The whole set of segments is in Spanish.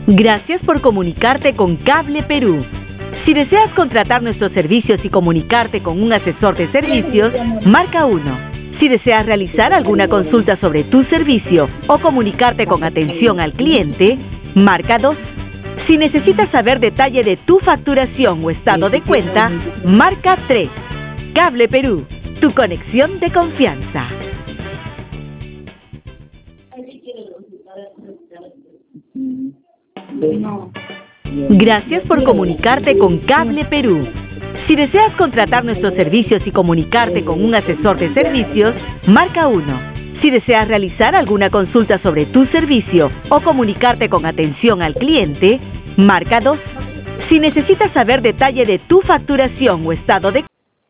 Gracias por comunicarte con Cable Perú. Si deseas contratar nuestros servicios y comunicarte con un asesor de servicios, marca 1. Si deseas realizar alguna consulta sobre tu servicio o comunicarte con atención al cliente, marca 2. Si necesitas saber detalle de tu facturación o estado de cuenta, marca 3. Cable Perú, tu conexión de confianza. Gracias por comunicarte con Cable Perú. Si deseas contratar nuestros servicios y comunicarte con un asesor de servicios, marca 1. Si deseas realizar alguna consulta sobre tu servicio o comunicarte con atención al cliente, marca 2. Si necesitas saber detalle de tu facturación o estado de...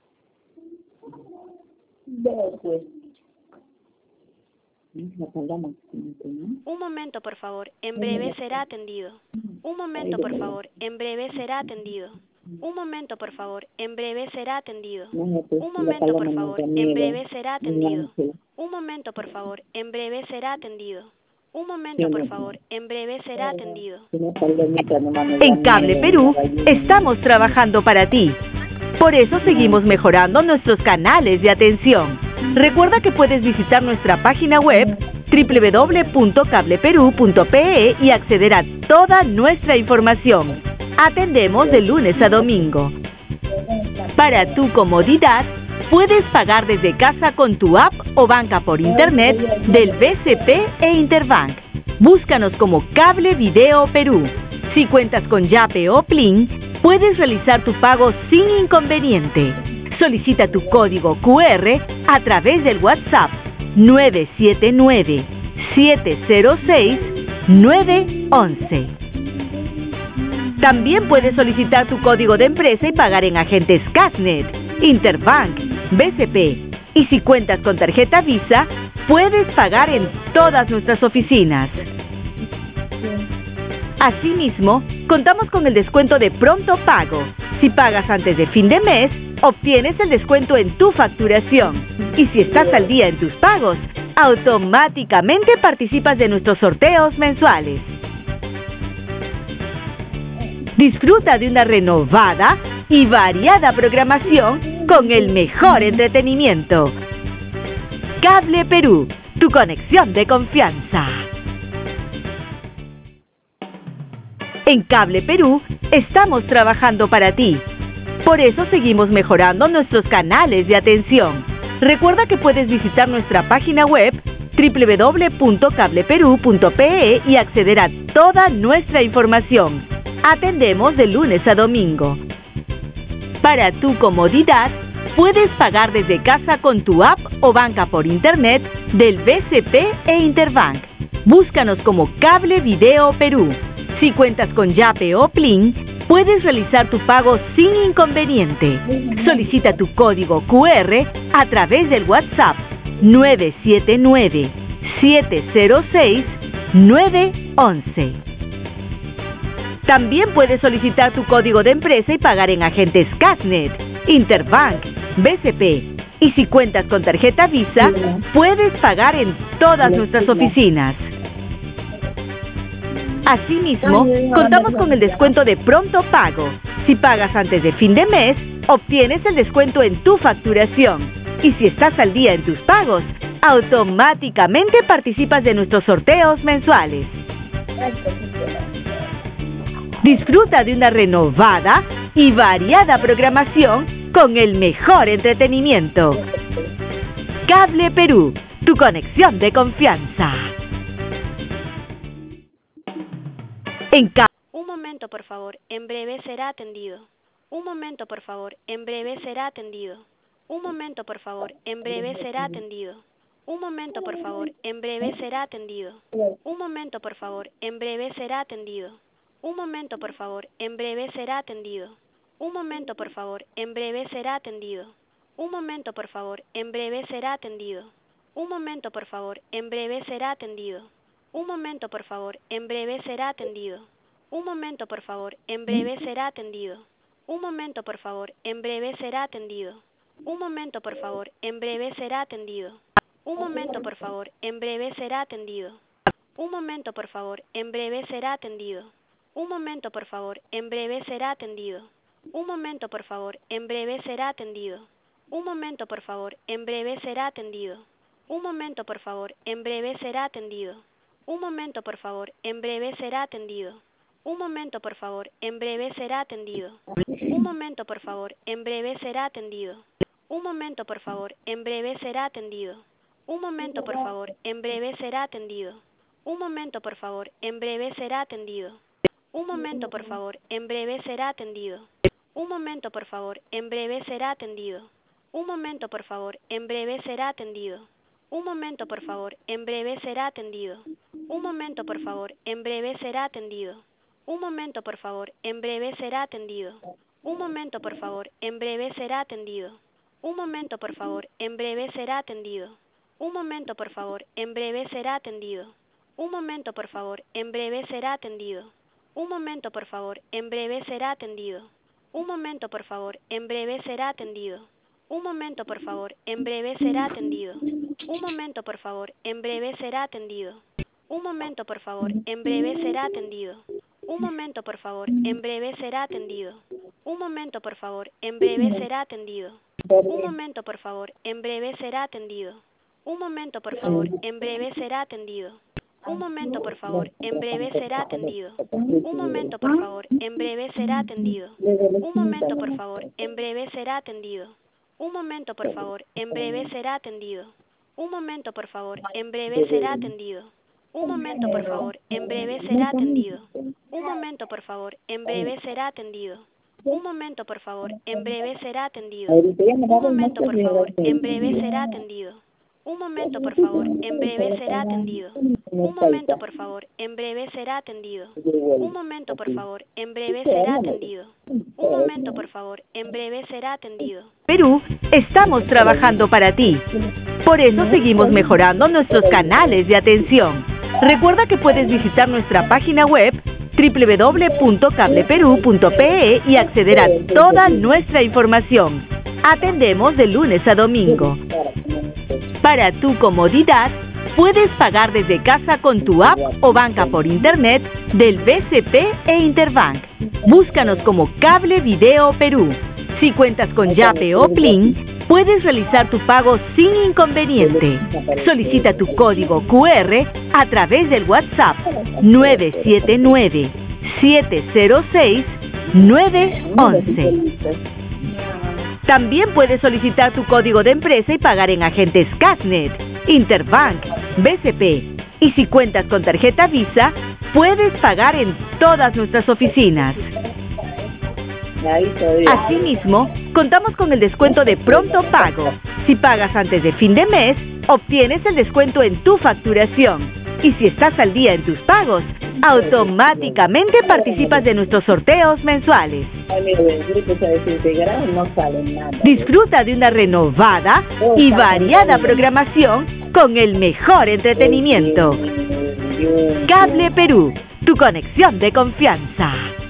Un momento, por favor. En breve será atendido. Un momento, por favor. En breve será atendido. Un momento, por favor. En breve será atendido. Un momento, por favor. En breve será atendido. Un momento, por favor. En breve será atendido. Un momento, por favor. En breve será atendido. En Cable Perú, estamos trabajando para ti. Por eso seguimos mejorando nuestros canales de atención. Recuerda que puedes visitar nuestra página web www.cableperú.pe y acceder a toda nuestra información. Atendemos de lunes a domingo. Para tu comodidad, puedes pagar desde casa con tu app o banca por internet del BCP e Interbank. Búscanos como Cable Video Perú. Si cuentas con Yape o Plin, puedes realizar tu pago sin inconveniente. Solicita tu código QR a través del WhatsApp 979-706-911. También puedes solicitar tu código de empresa y pagar en agentes Casnet, Interbank, BCP. Y si cuentas con tarjeta Visa, puedes pagar en todas nuestras oficinas. Asimismo, contamos con el descuento de pronto pago. Si pagas antes de fin de mes, obtienes el descuento en tu facturación. Y si estás al día en tus pagos, automáticamente participas de nuestros sorteos mensuales. Disfruta de una renovada y variada programación con el mejor entretenimiento. Cable Perú, tu conexión de confianza. En Cable Perú, estamos trabajando para ti. Por eso seguimos mejorando nuestros canales de atención. Recuerda que puedes visitar nuestra página web www.cableperú.pe y acceder a toda nuestra información. Atendemos de lunes a domingo. Para tu comodidad, puedes pagar desde casa con tu app o banca por internet del BCP e Interbank. Búscanos como Cable Video Perú. Si cuentas con Yape o Plin, puedes realizar tu pago sin inconveniente. Solicita tu código QR a través del WhatsApp 979-706-911. También puedes solicitar tu código de empresa y pagar en agentes Casnet, Interbank, BCP. Y si cuentas con tarjeta Visa, puedes pagar en todas nuestras oficinas. Asimismo, contamos con el descuento de pronto pago. Si pagas antes de fin de mes, obtienes el descuento en tu facturación. Y si estás al día en tus pagos, automáticamente participas de nuestros sorteos mensuales. Disfruta de una renovada y variada programación con el mejor entretenimiento. Cable Perú, tu conexión de confianza. Un momento, por favor. En breve será atendido. Un momento, por favor. En breve será atendido. Un momento, por favor. En breve será atendido. Un momento, por favor. En breve será atendido. Un momento, por favor. En breve será atendido. Un momento, por favor. En breve será atendido. Un momento, por favor. En breve será atendido. Un momento, por favor. En breve será atendido. Un momento, por favor. En breve será atendido. Un momento, por favor. En breve será atendido. Un momento, por favor. En breve será atendido. Un momento, por favor. En breve será atendido. Un momento, por favor. En breve será atendido. Un momento, por favor. En breve será atendido. Un momento, por favor. En breve será atendido. Un momento, por favor, en breve será atendido. Un momento, por favor, en breve será atendido. Un momento, por favor, en breve será atendido. Un momento, por favor, en breve será atendido. Un momento, por favor, en breve será atendido. Un momento, por favor, en breve será atendido. Un momento, por favor, en breve será atendido. Un momento, por favor, en breve será atendido. Un momento, por favor, en breve será atendido. Un momento, por favor, en breve será atendido. Un momento, por favor, en breve será atendido. Un momento, por favor, en breve será atendido. Un momento, por favor, en breve será atendido. Un momento, por favor, en breve será atendido. Un momento, por favor, en breve será atendido. Un momento, por favor, en breve será atendido. Un momento, por favor, en breve será atendido. Un momento, por favor, en breve será atendido. Un momento, por favor, en breve será atendido. Un momento, por favor, en breve será atendido. Un momento, por favor, en breve será atendido. Un momento, por favor, en breve será atendido. Un momento, por favor, en breve será atendido. Un momento, por favor, en breve será atendido. Un momento, por favor, en breve será atendido. Un momento, por favor, en breve será atendido. Un momento, por favor, en breve será atendido. Un momento, por favor, en breve será atendido. Un momento, por favor, en breve será atendido. Un momento, por favor, en breve será atendido. Un momento, por favor, en breve será atendido. Un momento, por favor, en breve será atendido. Un momento, por favor, en breve será atendido. Un momento, por favor, en breve será atendido. Un momento, por favor, en breve será atendido. Un momento, por favor, en breve será atendido. Un momento, por favor, en breve será atendido. Un momento, por favor, en breve será atendido. Un momento, por favor, en breve será atendido. Un momento, por favor, en breve será atendido. Un momento, por favor, en breve será atendido. Un momento, por favor, en breve será atendido. Perú, estamos trabajando para ti. Por eso seguimos mejorando nuestros canales de atención. Recuerda que puedes visitar nuestra página web www.cableperú.pe y acceder a toda nuestra información. Atendemos de lunes a domingo. Para tu comodidad, puedes pagar desde casa con tu app o banca por internet del BCP e Interbank. Búscanos como Cable Video Perú. Si cuentas con Yape o Plin, puedes realizar tu pago sin inconveniente. Solicita tu código QR a través del WhatsApp 979-706-911. También puedes solicitar tu código de empresa y pagar en agentes Casnet, Interbank, BCP. Y si cuentas con tarjeta Visa, puedes pagar en todas nuestras oficinas. Asimismo, contamos con el descuento de pronto pago. Si pagas antes de fin de mes, obtienes el descuento en tu facturación. Y si estás al día en tus pagos, automáticamente participas de nuestros sorteos mensuales. Disfruta de una renovada y variada programación con el mejor entretenimiento. Cable Perú, tu conexión de confianza.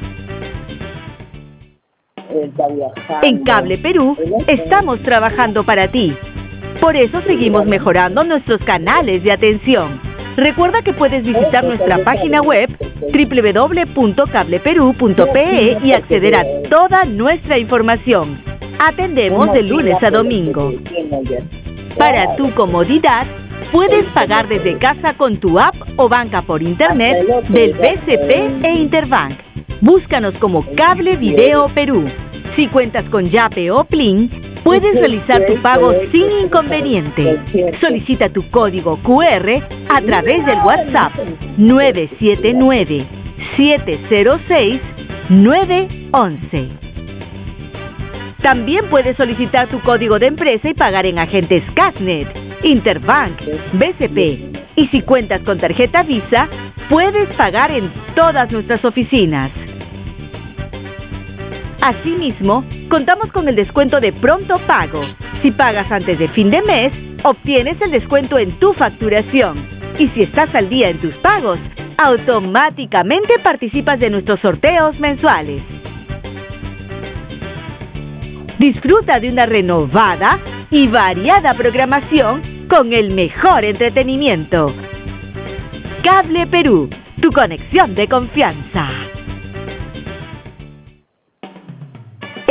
En Cable Perú estamos trabajando para ti. Por eso seguimos mejorando nuestros canales de atención. Recuerda que puedes visitar nuestra página web www.cableperú.pe y acceder a toda nuestra información. Atendemos de lunes a domingo. Para tu comodidad, puedes pagar desde casa con tu app o banca por internet del BCP e Interbank. Búscanos como Cable Video Perú. Si cuentas con Yape o Plin, puedes realizar tu pago sin inconveniente. Solicita tu código QR a través del WhatsApp 979-706-911. También puedes solicitar tu código de empresa y pagar en agentes Casnet, Interbank, BCP. Y si cuentas con tarjeta Visa, puedes pagar en todas nuestras oficinas. Asimismo, contamos con el descuento de pronto pago. Si pagas antes de fin de mes, obtienes el descuento en tu facturación. Y si estás al día en tus pagos, automáticamente participas de nuestros sorteos mensuales. Disfruta de una renovada y variada programación con el mejor entretenimiento. Cable Perú, tu conexión de confianza.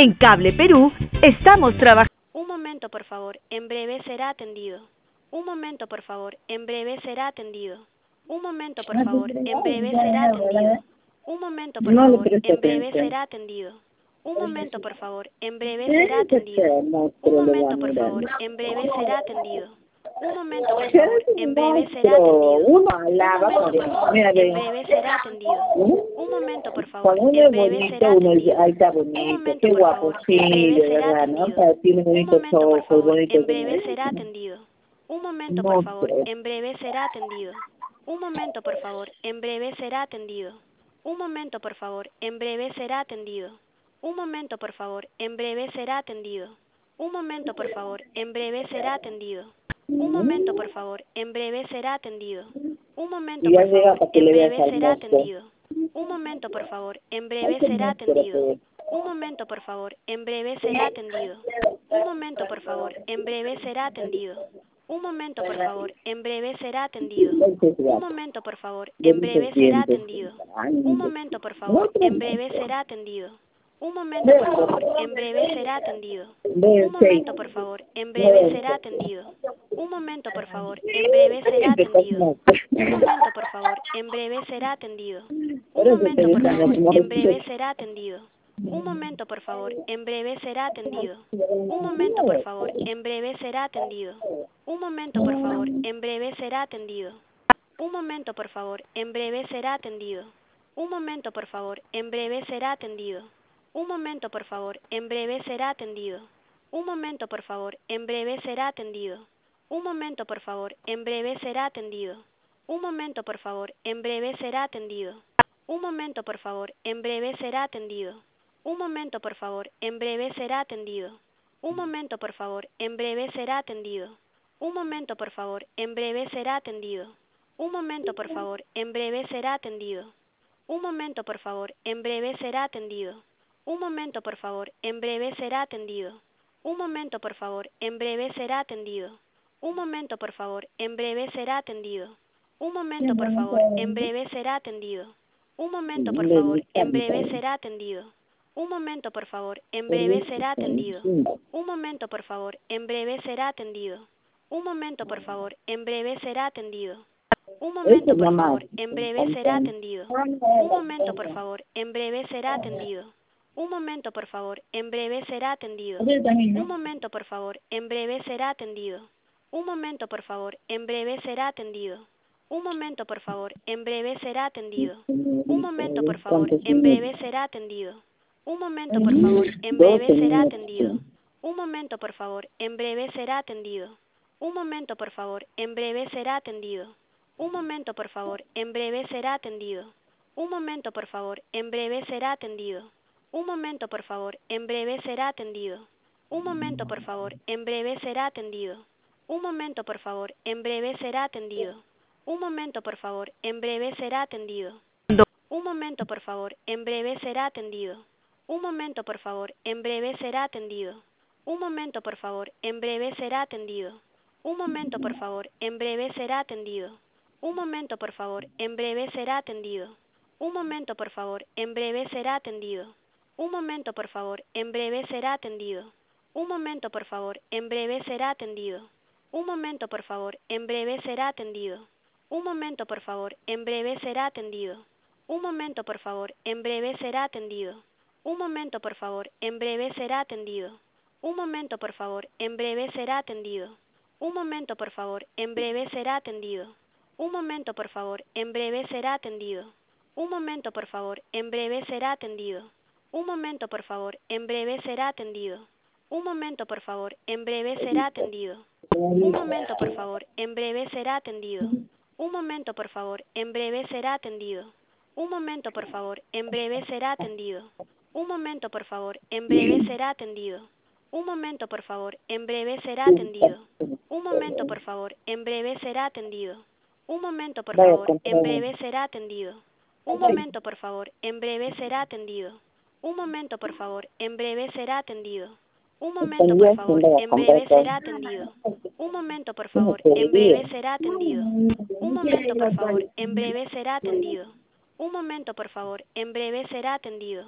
En Cable Perú estamos trabajando. Un momento, por favor, en breve será atendido. Un momento, por favor, en breve será atendido. Un momento, por favor, en breve será atendido. Un momento, por favor, en breve será atendido. Un momento, por favor, en breve será atendido. Un momento, por favor, en breve será atendido. Un momento, por favor, en breve será atendido. Un momento, por favor, en breve será atendido. Un momento, por favor, en breve será atendido. Un momento, por favor, en breve será atendido. Un momento, por favor, en breve será atendido. Un momento, por favor, en breve será atendido. Un momento, por favor, en breve será atendido. Un momento, por favor, en breve será atendido. Un momento, por favor, en breve será atendido. Un momento, por favor, en breve será atendido. Un momento, por favor, en breve será atendido. Un momento, por favor, en breve será atendido. Un momento, por favor, en breve será atendido. Un momento, por favor, en breve será atendido. Un momento, por favor, en breve será atendido. Un momento, por favor, en breve será atendido. Un momento, por favor, en breve será atendido. Un momento, por favor, en breve será atendido. Un momento, por favor, en breve será atendido. Un momento, por favor, en breve será atendido. Un momento, por favor, en breve será atendido. Un momento, por favor, en breve será atendido. Un momento, por favor, en breve será atendido. Un momento, por favor, en breve será atendido. Un momento, por favor, en breve será atendido. Un momento, por favor, en breve será atendido. Un momento, por favor, en breve será atendido. Un momento, por favor, en breve será atendido. Un momento, por favor, en breve será atendido. Un momento, por favor, en breve será atendido. Un momento, por favor, en breve será atendido. Un momento, por favor, en breve será atendido. Un momento, por favor, en breve será atendido. Un momento, por favor, en breve será atendido. Un momento, por favor, en breve será atendido. Un momento, por favor, en breve será atendido. Un momento, por favor, en breve será atendido. Un momento, por favor, en breve será atendido. Un momento, por favor, en breve será atendido. Un momento, por favor, en breve será atendido. Un momento, por favor, en breve será atendido. Un momento, por favor, en breve será atendido. Un momento, por favor, en breve será atendido. Un momento, por favor, en breve será atendido. Un momento, por favor, en breve será atendido. Un momento, por favor, en breve será atendido. Un momento, por favor, en breve será atendido. Un momento, por favor, en breve será atendido. Un momento, por favor, en breve será atendido. Un momento, por favor, en breve será atendido. Un momento, por favor, en breve será atendido. Un momento, por favor, en breve será atendido. Un momento, por favor, en breve será atendido. Un momento, por favor, en breve será atendido. Un momento, por favor, en breve será atendido. Un momento, por favor, en breve será atendido. Un momento, por favor, en breve será atendido. Un momento, por favor, en breve será atendido. Un momento, por favor, en breve será atendido. Un momento, por favor, en breve será atendido. Un momento, por favor, en breve será atendido. Un momento, por favor, en breve será atendido. Un momento, por favor, en breve será atendido. Un momento, por favor, en breve será atendido. Un momento, por favor, en breve será atendido. Un momento, por favor, en breve será atendido. Un momento, por favor, en breve será atendido. Un momento, por favor, en breve será atendido. Un momento, por favor, en breve será atendido. Un momento, por favor, en breve será atendido. Un momento, por favor, en breve será atendido. Un momento, por favor, en breve será atendido. Un momento, por favor, en breve será atendido. Un momento, por favor, en breve será atendido. Un momento, por favor, en breve será atendido. Un momento, por favor, en breve será atendido. Un momento, por favor, en breve será atendido. Un momento, por favor, en breve será atendido. Un momento, por favor, en breve será atendido. Un momento, por favor, en breve será atendido. Un momento, por favor, en breve será atendido. Un momento, por favor, en breve será atendido. Un momento, por favor, en breve será atendido. Un momento, por favor, en breve será atendido. Un momento, por favor, en breve será atendido. Un momento, por favor, en breve será atendido. Un momento, por favor, en breve será atendido. Un momento, por favor, en breve será atendido. Un momento, por favor, en breve será atendido. Un momento, por favor, en breve será atendido. Un momento, por favor, en breve será atendido. Un momento, por favor, en breve será atendido. Un momento, por favor, en breve será atendido.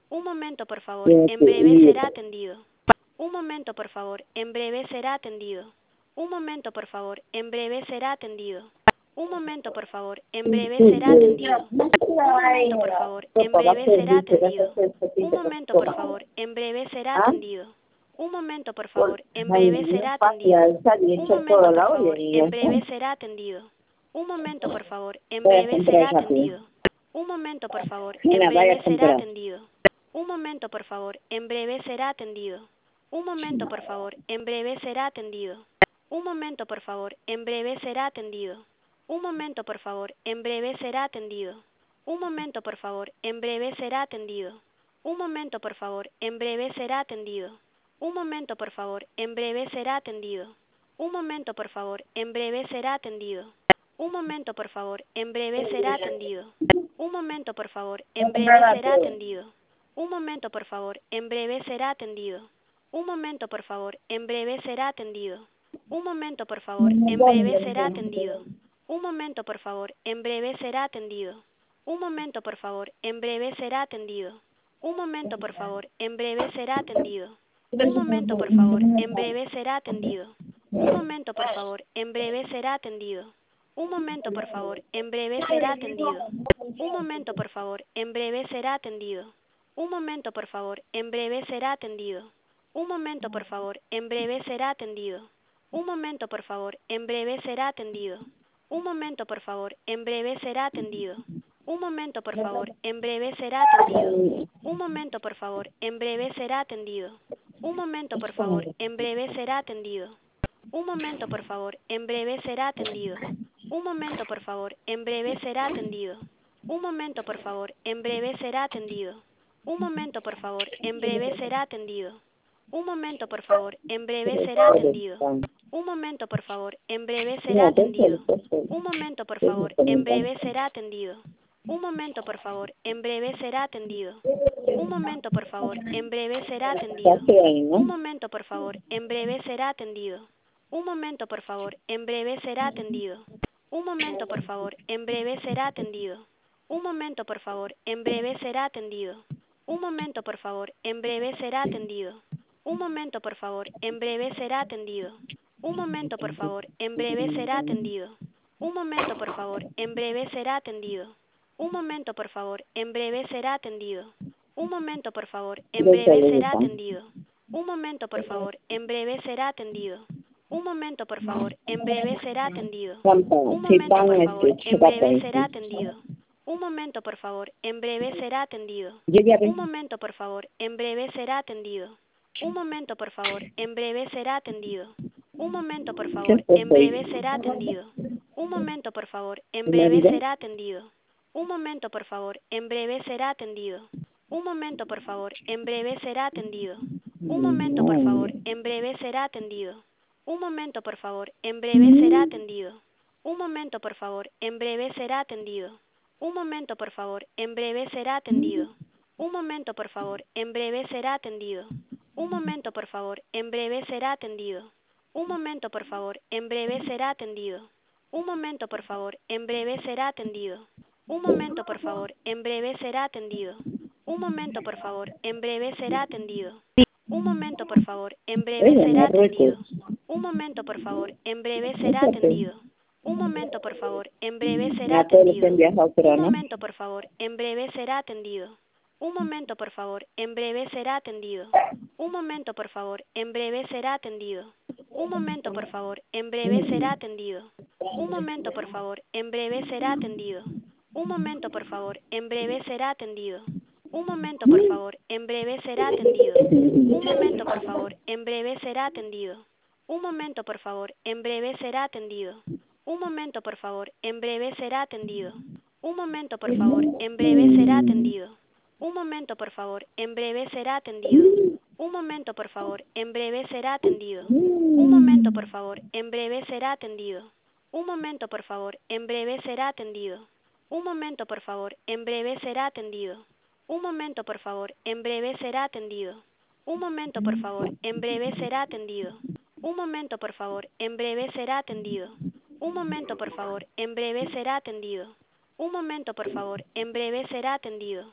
Un momento, por favor, en breve será atendido. Un momento, por favor, en breve será atendido. Un momento, por favor, en breve será atendido. Un momento, por favor, en breve será atendido. Un momento, por favor, en breve será atendido. Un momento, por favor, en breve será atendido. Un momento, por favor, en breve será atendido. Un momento, por favor, en breve será atendido. Un momento, por favor, en breve será atendido. Un momento, por favor, en breve será atendido. Un momento, por favor, en breve será atendido. Un momento, por favor, en breve será atendido. Un momento, por favor, en breve será atendido. Un momento, por favor, en breve será atendido. Un momento, por favor, en breve será atendido. Un momento, por favor, en breve será atendido. Un momento, por favor, en breve será atendido. Un momento, por favor, en breve será atendido. Un momento, por favor, en breve será atendido. Un momento, por favor, en breve será atendido. Un momento, por favor, en breve será atendido. Un momento, por favor, en breve será atendido. Un momento, por favor, en breve será atendido. Un momento, por favor, en breve será atendido. Un momento, por favor, en breve será atendido. Un momento, por favor, en breve será atendido. Un momento, por favor, en breve será atendido. Un momento, por favor, en breve será atendido. Un momento, por favor, en breve será atendido. Un momento, por favor, en breve será atendido. Un momento, por favor, en breve será atendido. Un momento, por favor, en breve será atendido. Un momento, por favor, en breve será atendido. Un momento, por favor, en breve será atendido. Un momento, por favor, en breve será atendido. Un momento, por favor, en breve será atendido. Un momento, por favor, en breve será atendido. Un momento, por favor, en breve será atendido. Un momento, por favor, en breve será atendido. Un momento, por favor, en breve será atendido. Un momento, por favor, en breve será atendido. Un momento, por favor, en breve será atendido. Un momento, por favor, en breve será atendido. Un momento, por favor, en breve será atendido. Un momento, por favor, en breve será atendido. Un momento, por favor, en breve será atendido. Un momento, por favor, en breve será atendido. Un momento, por favor, en breve será atendido. Un momento, por favor, en breve será atendido. Un momento, por favor, en breve será atendido. Un momento, por favor, en breve será atendido. Un momento, por favor, en breve será atendido. Un momento, por favor, en breve será atendido. Un momento, por favor, en breve será atendido. Un momento, por favor, en breve será atendido. Un momento, por favor, en breve será atendido. Un momento, por favor, en breve será atendido. Un momento, por favor, en breve será atendido. Un momento, por favor, en breve será atendido. Un momento, por favor, en breve será atendido. Un momento, por favor, en breve será atendido. Un momento, por favor, en breve será atendido. Un momento, por favor, en breve será atendido. Un momento, por favor, en breve será atendido. Un momento, por favor, en breve será atendido. Un momento, por favor, en breve será atendido. Un momento, por favor, en breve será atendido. Un momento, por favor, en breve será atendido. Un momento, por favor, en breve será atendido. Un momento, por favor, en breve será atendido. Un momento, por favor, en breve será atendido. Un momento, por favor, en breve será atendido. Un momento, por favor, en breve será atendido. Un momento, por favor, en breve será atendido. Un momento, por favor, en breve será atendido. Un momento, por favor, en breve será atendido. Un momento, por favor, en breve será atendido. Un momento, por favor, en breve será atendido. Un momento, por favor, en breve será atendido. Un momento, por favor, en breve será atendido. Un momento, por favor, en breve será atendido. Un momento, por favor, en breve será atendido. Un momento, por favor, en breve será atendido. Un momento, por favor, en breve será atendido. Un momento, por favor, en breve será atendido. Un momento, por favor, en breve será atendido. Un momento, por favor, en breve será atendido. Un momento, por favor, en breve será atendido. Un momento, por favor, en breve será atendido. Un momento, por favor, en breve será atendido. Un momento, por favor, en breve será atendido. Un momento, por favor, en breve será atendido. Un momento, por favor, en breve será atendido. Un momento, por favor, en breve será atendido. Un momento, por favor, en breve será atendido. Un momento, por favor, en breve será atendido. Un momento, por favor, en breve será atendido. Un momento, por favor, en breve será atendido. Un momento, por favor, en breve será atendido. Un momento, por favor, en breve será atendido.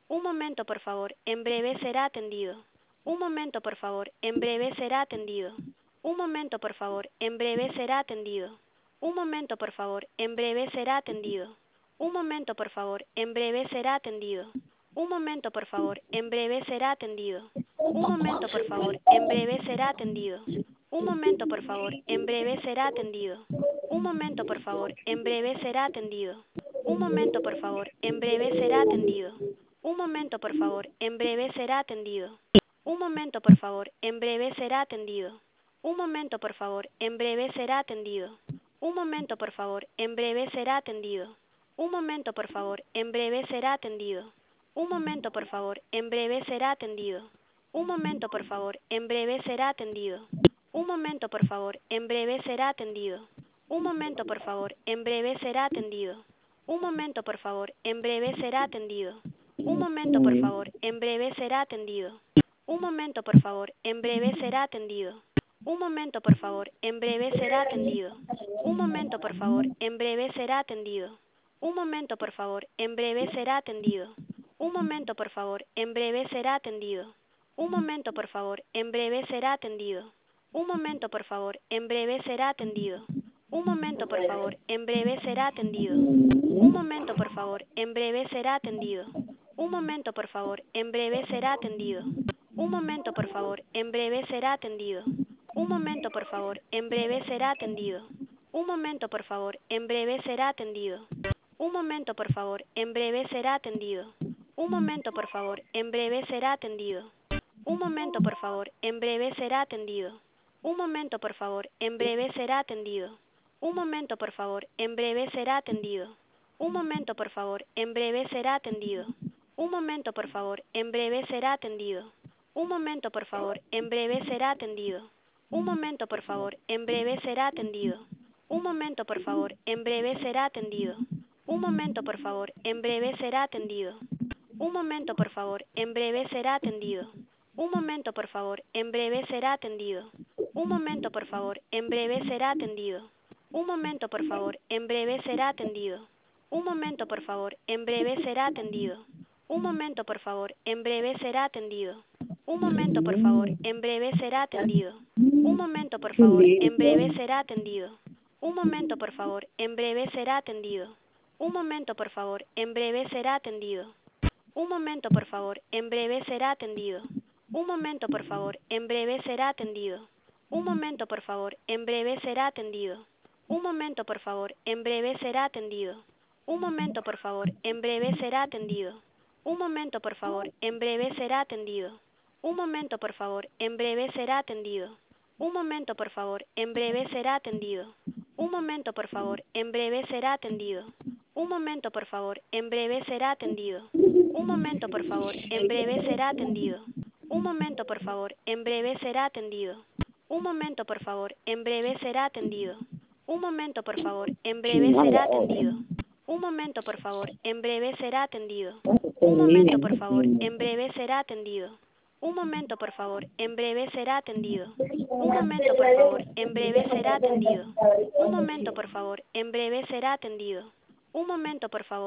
Un momento, por favor, en breve será atendido. Un momento, por favor, en breve será atendido. Un momento, por favor, en breve será atendido. Un momento, por favor, en breve será atendido. Un momento, por favor, en breve será atendido. Un momento, por favor, en breve será atendido. Un momento, por favor, en breve será atendido. Un momento, por favor, en breve será atendido. Un momento, por favor, en breve será atendido. Un momento, por favor, en breve será atendido. Un momento, por favor, en breve será atendido. Un momento, por favor, en breve será atendido. Un momento, por favor, en breve será atendido. Un momento, por favor, en breve será atendido. Un momento, por favor, en breve será atendido. Un momento, por favor, en breve será atendido. Un momento, por favor, en breve será atendido. Un momento, por favor, en breve será atendido. Un momento, por favor, en breve será atendido. Un momento, por favor, en breve será atendido. Un momento, por favor, en breve será atendido. Un momento, por favor, en breve será atendido. Un momento, por favor, en breve será atendido. Un momento, por favor, en breve será atendido. Un momento, por favor, en breve será atendido. Un momento, por favor, en breve será atendido. Un momento, por favor, en breve será atendido. Un momento, por favor, en breve será atendido. Un momento, por favor, en breve será atendido. Un momento, por favor, en breve será atendido. Un momento, por favor, en breve será atendido. Un momento, por favor, en breve será atendido. Un momento, por favor, en breve será atendido. Un momento, por favor, en breve será atendido. Un momento, por favor, en breve será atendido. Un momento, por favor, en breve será atendido. Un momento, por favor, en breve será atendido. Un momento, por favor, en breve será atendido. Un momento, por favor, en breve será atendido. Un momento, por favor, en breve será atendido. Un momento, por favor, en breve será atendido. Un momento, por favor, en breve será atendido. Un momento, por favor, en breve será atendido. Un momento, por favor, en breve será atendido. Un momento, por favor, en breve será atendido. Un momento, por favor, en breve será atendido. Un momento, por favor, en breve será atendido. Un momento, por favor, en breve será atendido. Un momento, por favor, en breve será atendido. Un momento, por favor, en breve será atendido. Un momento, por favor, en breve será atendido. Un momento, por favor, en breve será atendido. Un momento, por favor, en breve será atendido. Un momento, por favor, en breve será atendido. Un momento, por favor, en breve será atendido. Un momento, por favor, en breve será atendido. Un momento, por favor, en breve será atendido. Un momento, por favor, en breve será atendido. Un momento, por favor, en breve será atendido. Un momento, por favor, en breve será atendido. Un momento, por favor, en breve será atendido. Un momento, por favor, en breve será atendido. Un momento, por favor, en breve será atendido. Un momento, por favor, en breve será atendido. Un momento, por favor, en breve será atendido. Un momento, por favor, en breve será atendido. Un momento, por favor, en breve será atendido. Un momento, por favor, en breve será atendido. Un momento, por favor, en breve será atendido. Un momento, por favor, en breve será atendido. Un momento, por favor, en breve será atendido. Un momento, por favor, en breve será atendido. Un momento, por favor, en breve será atendido. Un momento, por favor, en breve será atendido. Un momento, por favor.